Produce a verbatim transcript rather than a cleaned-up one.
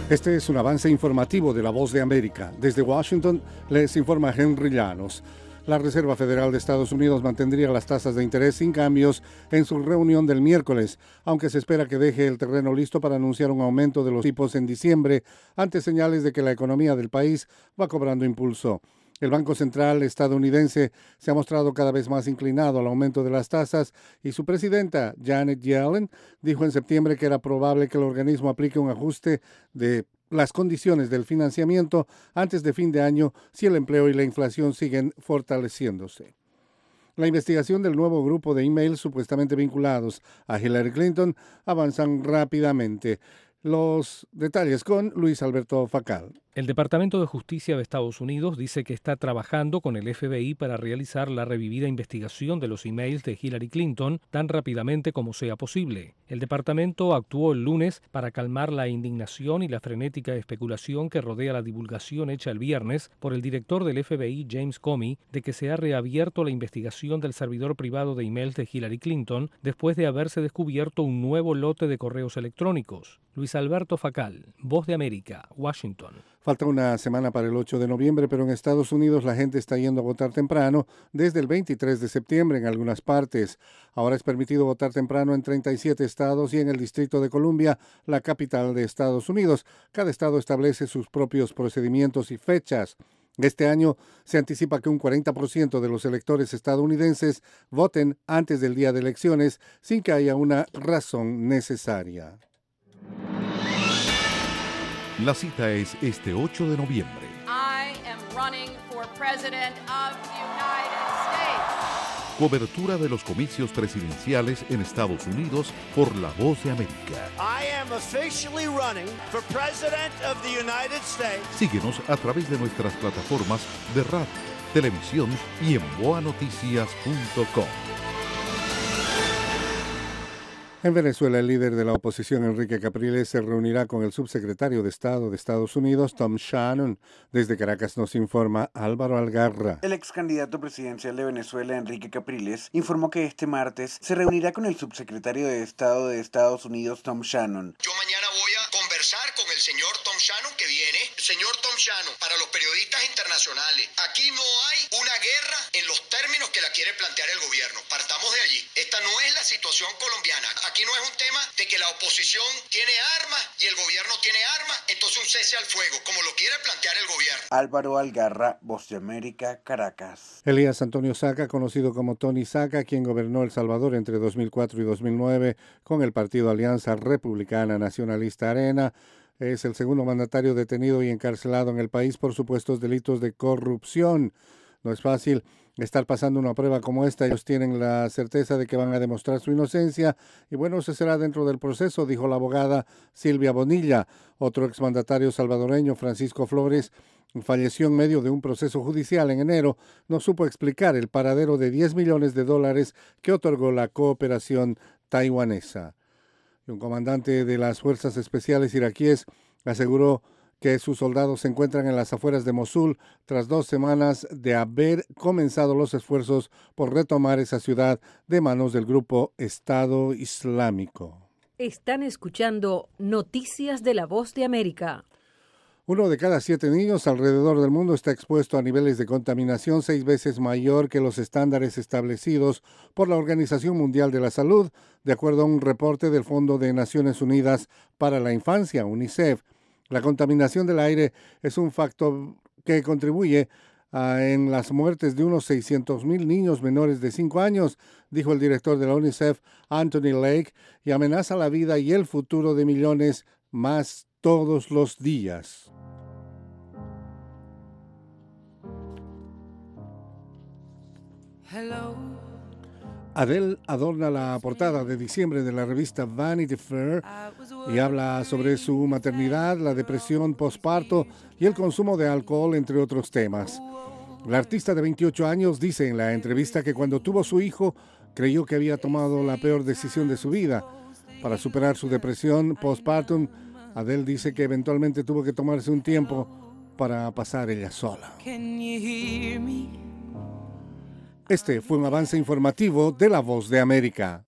Este es un avance informativo de La Voz de América. Desde Washington les informa Henry Llanos. La Reserva Federal de Estados Unidos mantendría las tasas de interés sin cambios en su reunión del miércoles, aunque se espera que deje el terreno listo para anunciar un aumento de los tipos en diciembre, ante señales de que la economía del país va cobrando impulso. El Banco Central estadounidense se ha mostrado cada vez más inclinado al aumento de las tasas y su presidenta, Janet Yellen, dijo en septiembre que era probable que el organismo aplique un ajuste de las condiciones del financiamiento antes de fin de año si el empleo y la inflación siguen fortaleciéndose. La investigación del nuevo grupo de emails supuestamente vinculados a Hillary Clinton avanzan rápidamente. Los detalles con Luis Alberto Facal. El Departamento de Justicia de Estados Unidos dice que está trabajando con el F B I para realizar la revivida investigación de los emails de Hillary Clinton tan rápidamente como sea posible. El departamento actuó el lunes para calmar la indignación y la frenética especulación que rodea la divulgación hecha el viernes por el director del F B I, James Comey, de que se ha reabierto la investigación del servidor privado de emails de Hillary Clinton después de haberse descubierto un nuevo lote de correos electrónicos. Luis Alberto Facal, Voz de América, Washington. Falta una semana para el ocho de noviembre, pero en Estados Unidos la gente está yendo a votar temprano desde el veintitrés de septiembre en algunas partes. Ahora es permitido votar temprano en treinta y siete estados y en el Distrito de Columbia, la capital de Estados Unidos. Cada estado establece sus propios procedimientos y fechas. Este año se anticipa que un cuarenta por ciento de los electores estadounidenses voten antes del día de elecciones sin que haya una razón necesaria. La cita es este ocho de noviembre. I am running for president of the United States. Cobertura de los comicios presidenciales en Estados Unidos por La Voz de América. I am officially running for president of the United States. Síguenos a través de nuestras plataformas de radio, televisión y en boa noticias punto com. En Venezuela, el líder de la oposición, Enrique Capriles, se reunirá con el subsecretario de Estado de Estados Unidos, Tom Shannon. Desde Caracas nos informa Álvaro Algarra. El ex candidato presidencial de Venezuela, Enrique Capriles, informó que este martes se reunirá con el subsecretario de Estado de Estados Unidos, Tom Shannon. Yo mañana voy a conversar con el señor Tom Shannon que viene. Señor Tom Shannon, para los periodistas internacionales, aquí no hay una guerra en los términos que la quiere plantear el gobierno. Partamos de allí. Esta no es la situación colombiana. Aquí no es un tema de que la oposición tiene armas y el gobierno tiene armas, entonces un cese al fuego, como lo quiere plantear el gobierno. Álvaro Algarra, Voz de América, Caracas. Elías Antonio Saca, conocido como Tony Saca, quien gobernó El Salvador entre dos mil cuatro y dos mil nueve con el partido Alianza Republicana Nacionalista Arena, es el segundo mandatario detenido y encarcelado en el país por supuestos delitos de corrupción. No es fácil estar pasando una prueba como esta. Ellos tienen la certeza de que van a demostrar su inocencia y bueno, eso será dentro del proceso, dijo la abogada Silvia Bonilla. Otro exmandatario salvadoreño, Francisco Flores, falleció en medio de un proceso judicial en enero. No supo explicar el paradero de diez millones de dólares que otorgó la cooperación taiwanesa. Y un comandante de las fuerzas especiales iraquíes aseguró que sus soldados se encuentran en las afueras de Mosul tras dos semanas de haber comenzado los esfuerzos por retomar esa ciudad de manos del grupo Estado Islámico. Están escuchando Noticias de La Voz de América. Uno de cada siete niños alrededor del mundo está expuesto a niveles de contaminación seis veces mayor que los estándares establecidos por la Organización Mundial de la Salud, de acuerdo a un reporte del Fondo de Naciones Unidas para la Infancia, UNICEF. La contaminación del aire es un factor que contribuye a, en las muertes de unos seiscientos mil niños menores de cinco años, dijo el director de la UNICEF, Anthony Lake, y amenaza la vida y el futuro de millones más todos los días. Hello. Adele adorna la portada de diciembre de la revista Vanity Fair y habla sobre su maternidad, la depresión postparto y el consumo de alcohol, entre otros temas. La artista de veintiocho años dice en la entrevista que cuando tuvo su hijo creyó que había tomado la peor decisión de su vida. Para superar su depresión postpartum, Adele dice que eventualmente tuvo que tomarse un tiempo para pasar ella sola. Este fue un avance informativo de La Voz de América.